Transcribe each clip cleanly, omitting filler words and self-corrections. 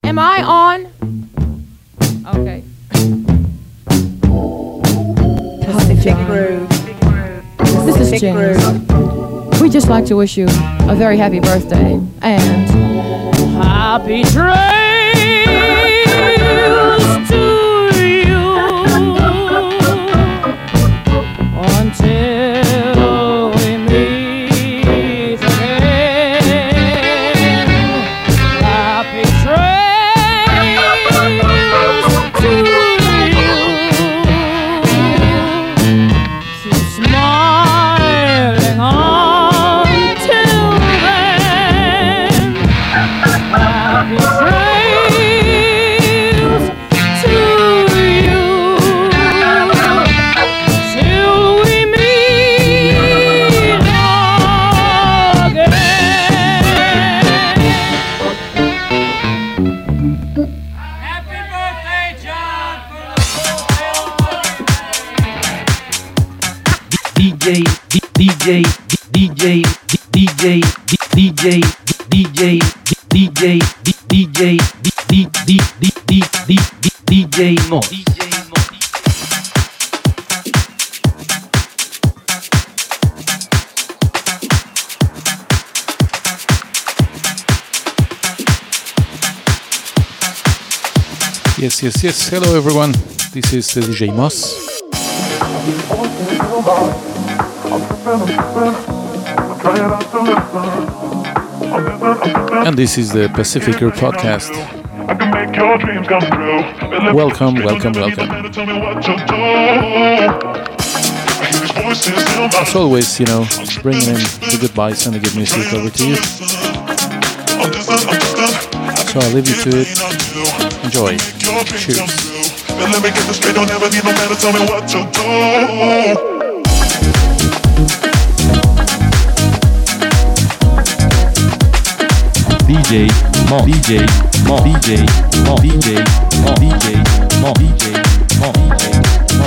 Am I on? Okay. Pacific Groove. This is James. We'd just like to wish you a very happy birthday and happy trails to you until we meet again. Happy trails to you. Keep smiling until then. Happy trails to you till we meet again. Happy birthday, John! DJ, DJ, DJ, DJ, DJ, DJ, DJ, DJ, DJ Mo. Yes, yes, yes. Hello, everyone. This is DJ Moss. And this is the Pacific Groove Podcast. Welcome, welcome, welcome. As always, bringing in the good vibes and the good music over to you. So I'll leave you to it. Enjoy. Cheers. Let me get this straight, don't ever need no man to tell me what to do. DJ Mo. DJ Mo. DJ Mo. DJ Mo. DJ Mo. DJ Mo. DJ Mo.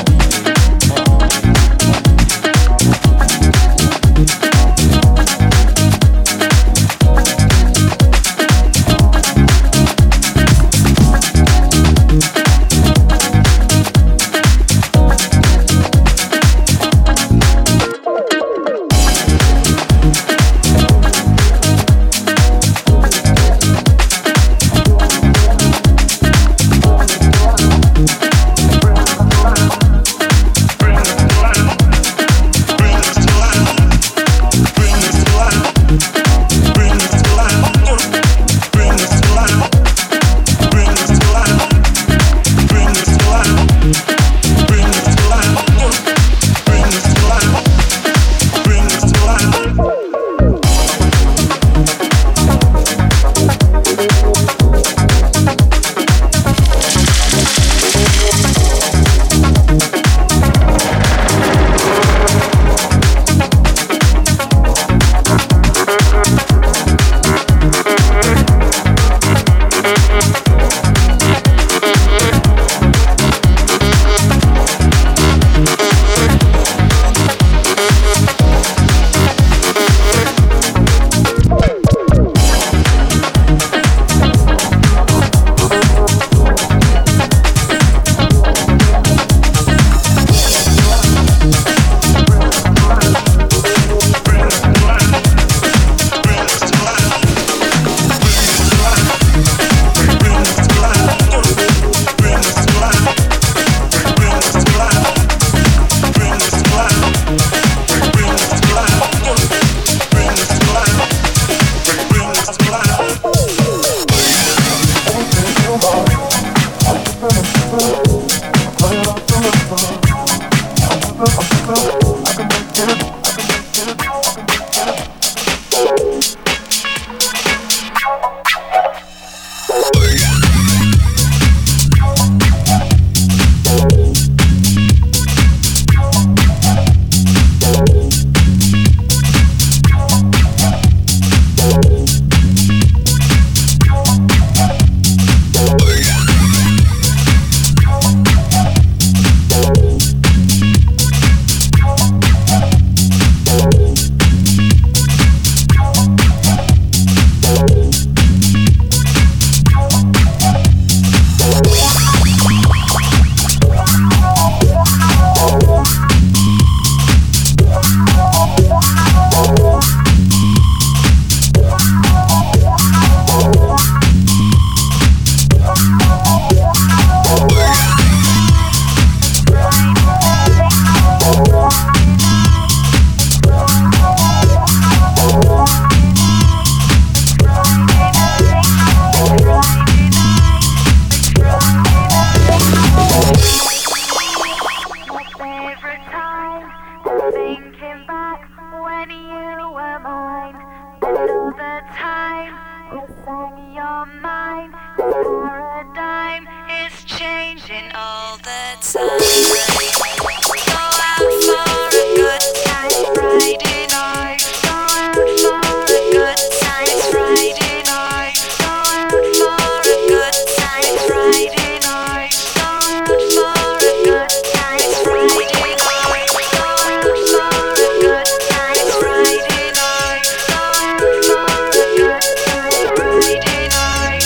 Paradigm is changing all the time. Go out for a good time Friday night. Go out for a good time Friday night. Go out for a good time Friday night. Go out for a good time Friday night. Go out for a good time Friday night. Go out for a good time Friday night.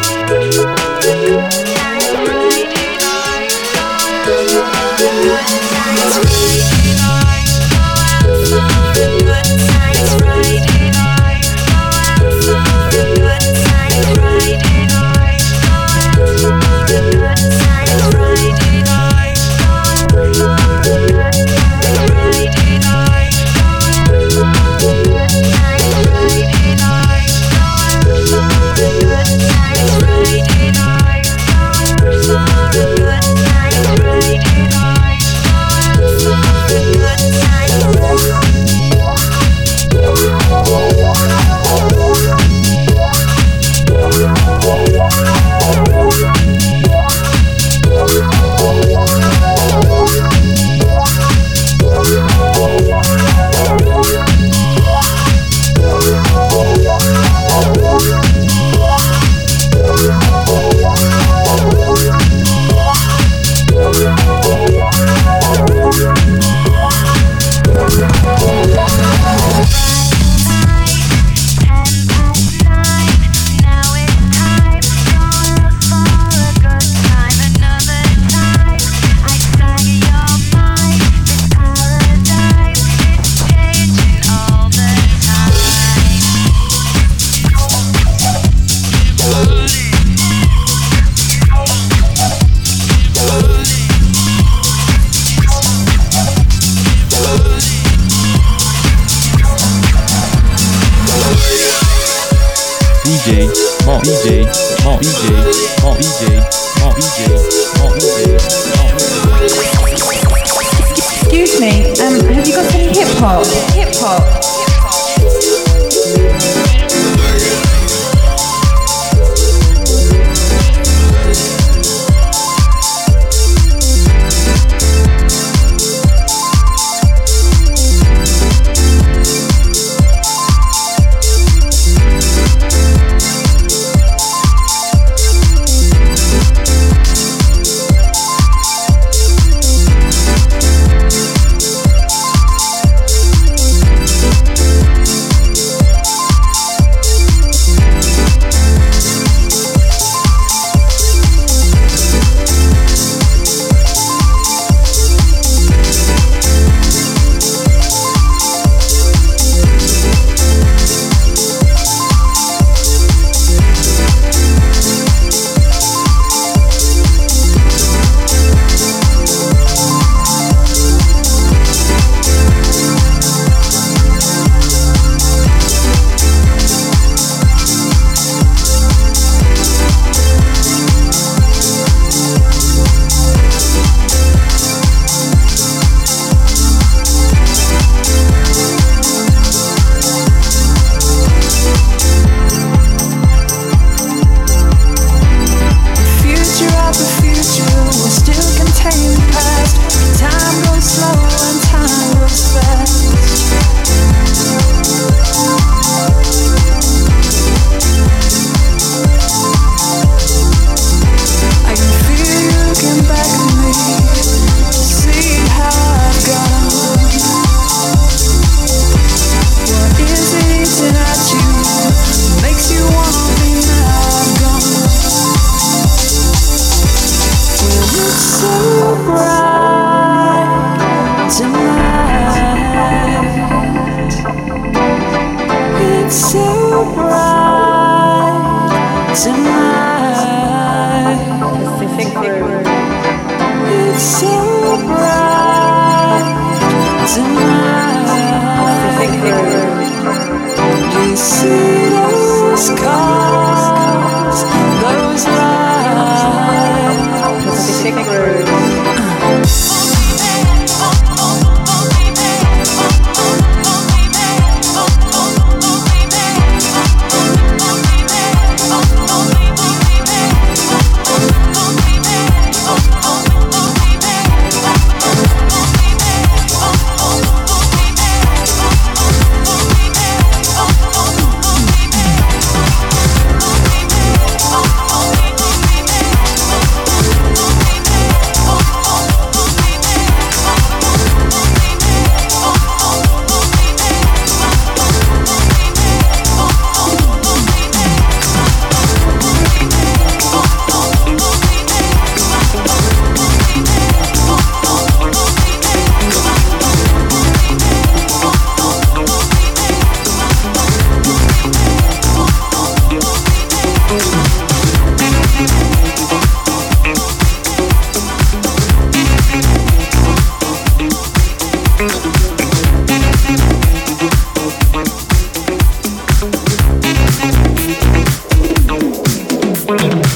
Excuse me, have you got any hip hop? Hip hop.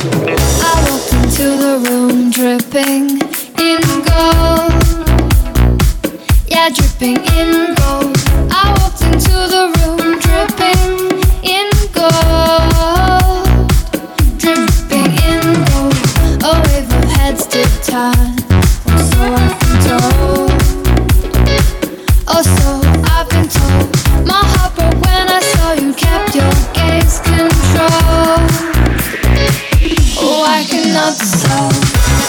I walked into the room dripping in gold. Yeah, dripping in gold. I walked into the room dripping in gold. Dripping in gold. A wave of heads to turn. Or so I've been told. Oh, so I've been told. My heart broke when I saw you kept your gaze control. Oh, I cannot solve.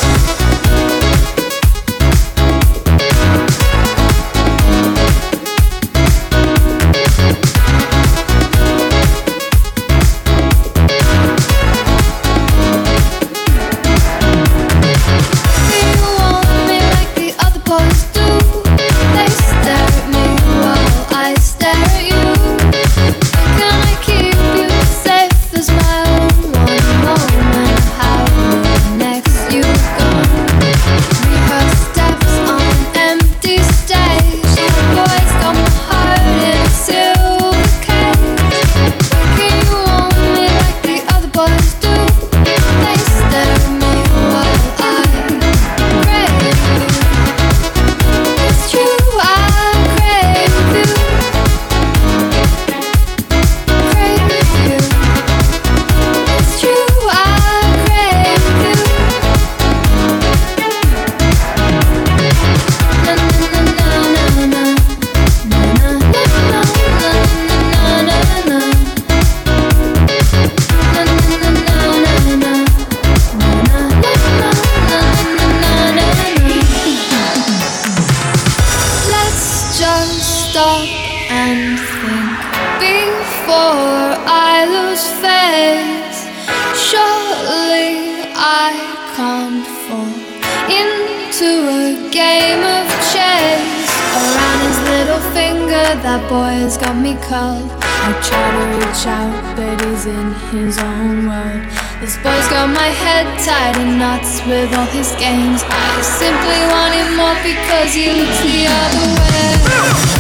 That boy has got me curled. I try to reach out, but he's in his own world. This boy's got my head tied in knots with all his games. I simply want him more because he looks the other way.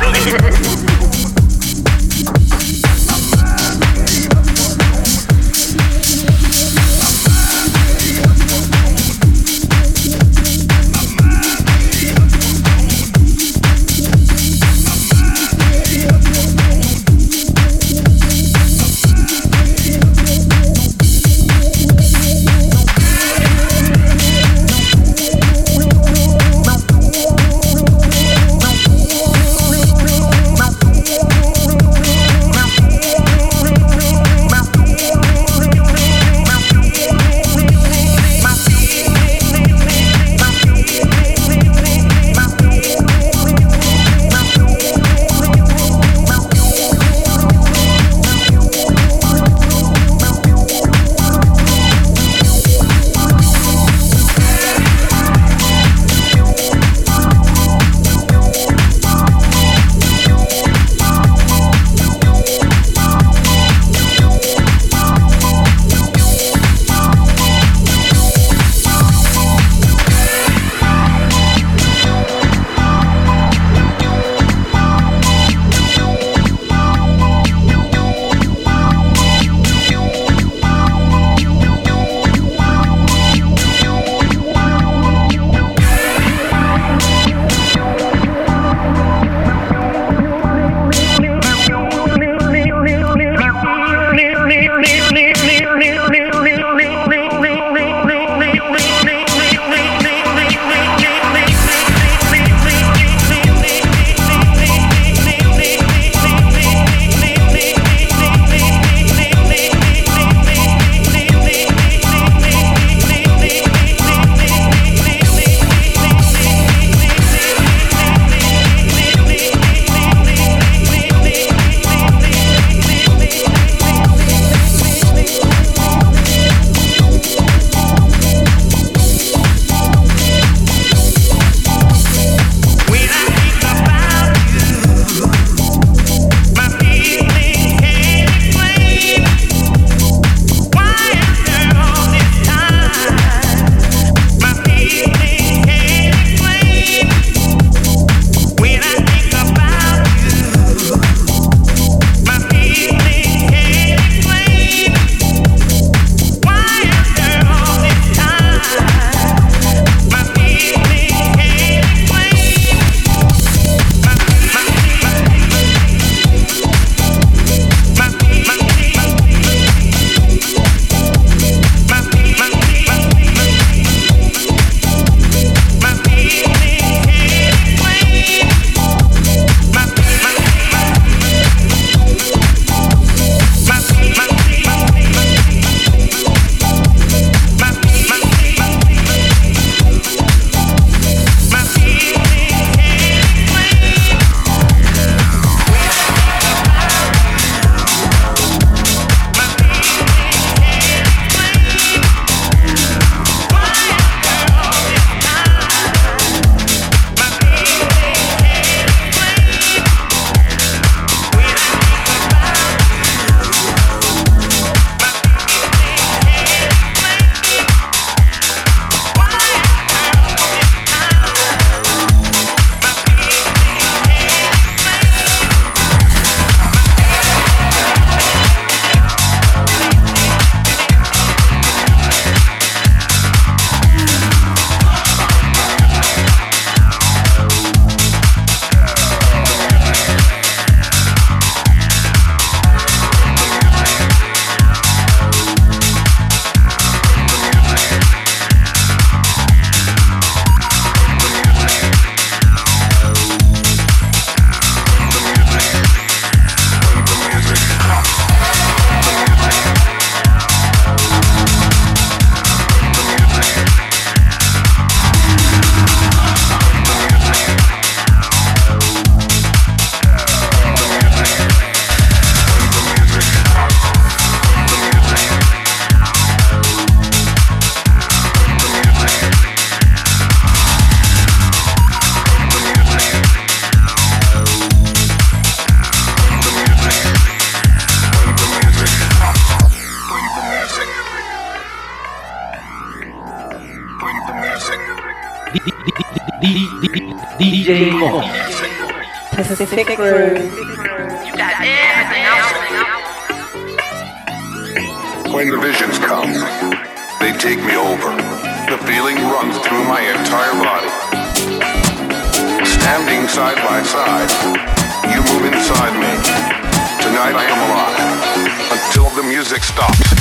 DJ Mo Pacific Groove. When the visions come, they take me over. The feeling runs through my entire body. Standing side by side, you move inside me. Tonight I am alive until the music stops.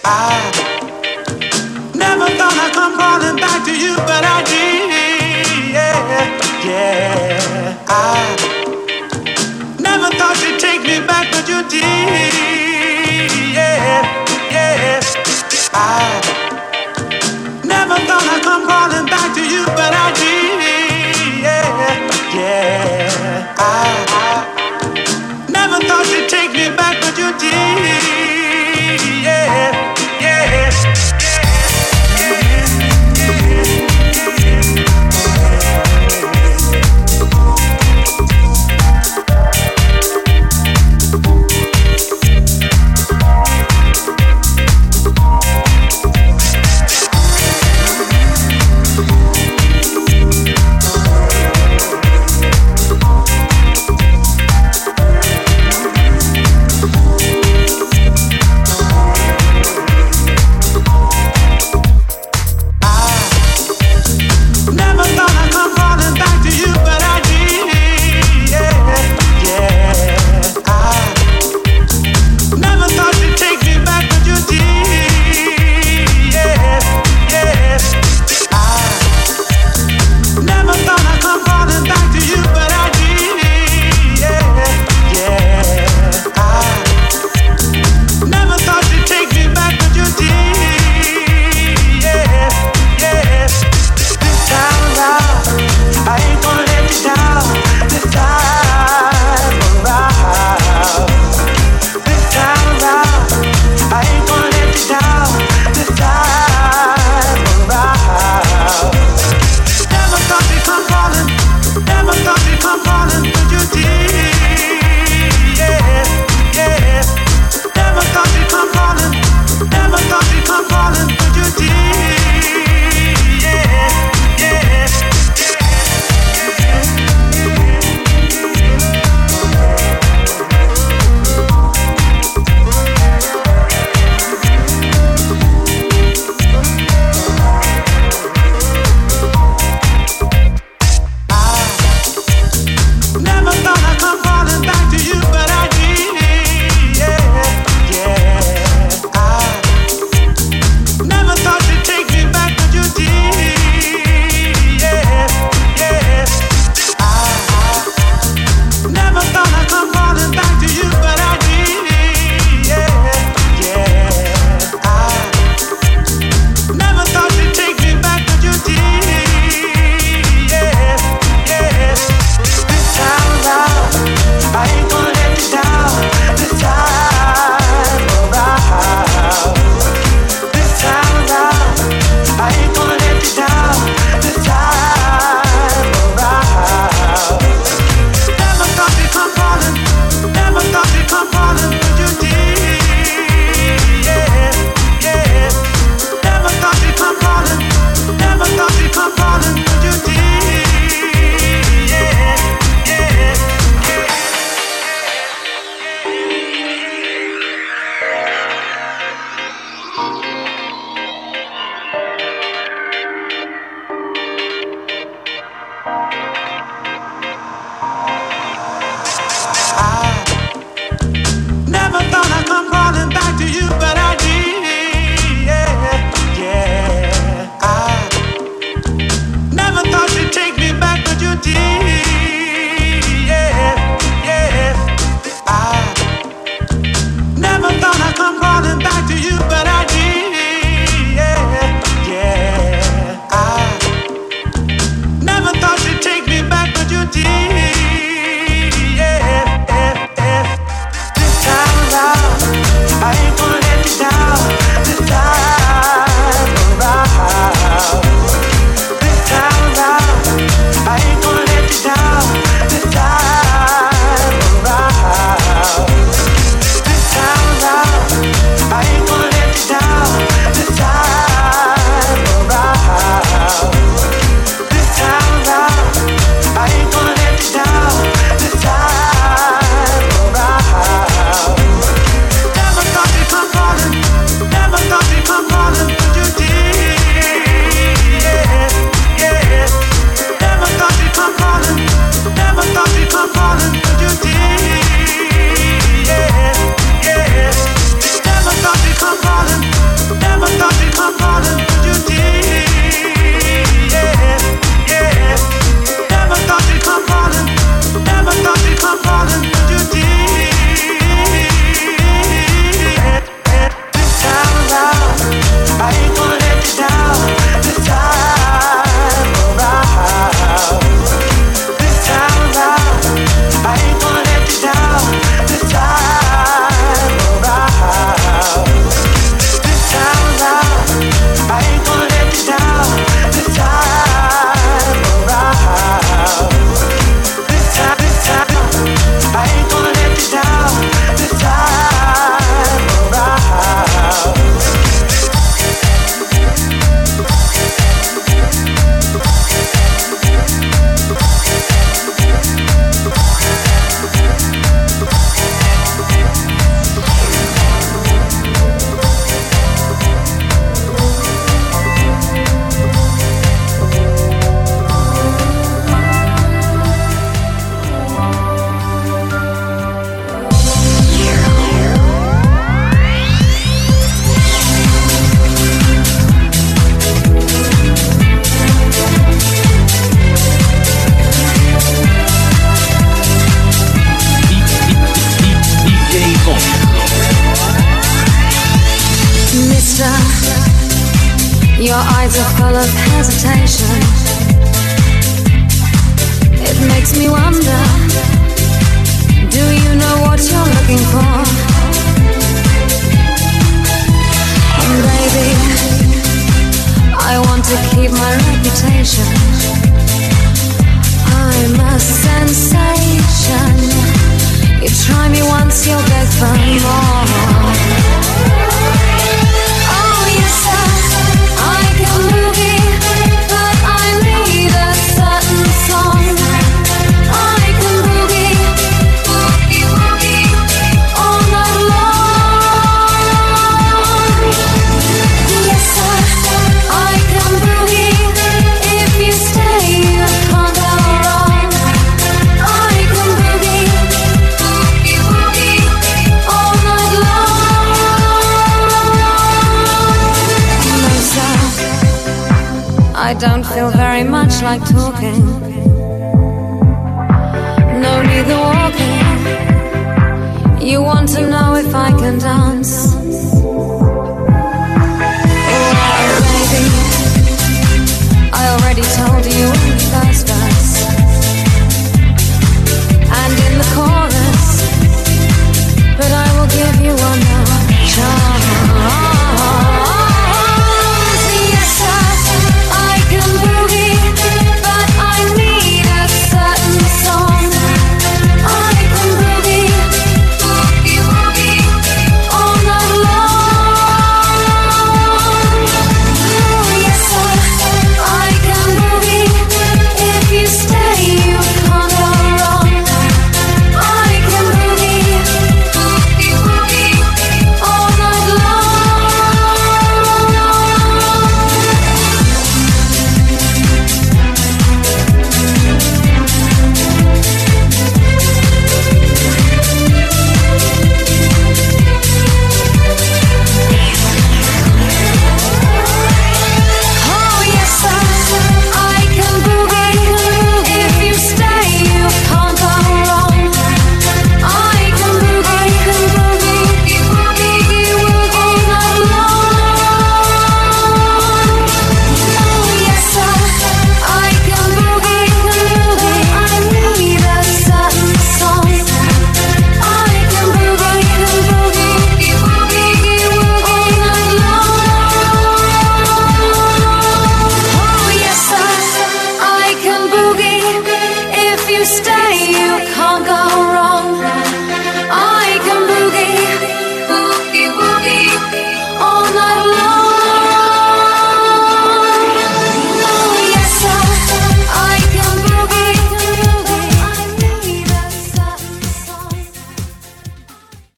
Never thought I'd come running back to you, but I did. Yeah. I never thought you'd take me back, but you did. Yeah. I never thought I'd come running back to you, but I did. Yeah. I never thought you'd take me back, but you did. Yeah. Your eyes are full of hesitation. It makes me wonder, do you know what you're looking for? And baby, I want to keep my reputation. I'm a sensation. You try me once, you'll beg for more. Oh yes, I can boogie, but I need a certain song. I can boogie, boogie, boogie all night long. Yes, I can boogie. If you stay, you can't go wrong. I can boogie, boogie, boogie all night long. No, sir, I don't feel very much like talking. No, neither walking. You want to know if I can dance?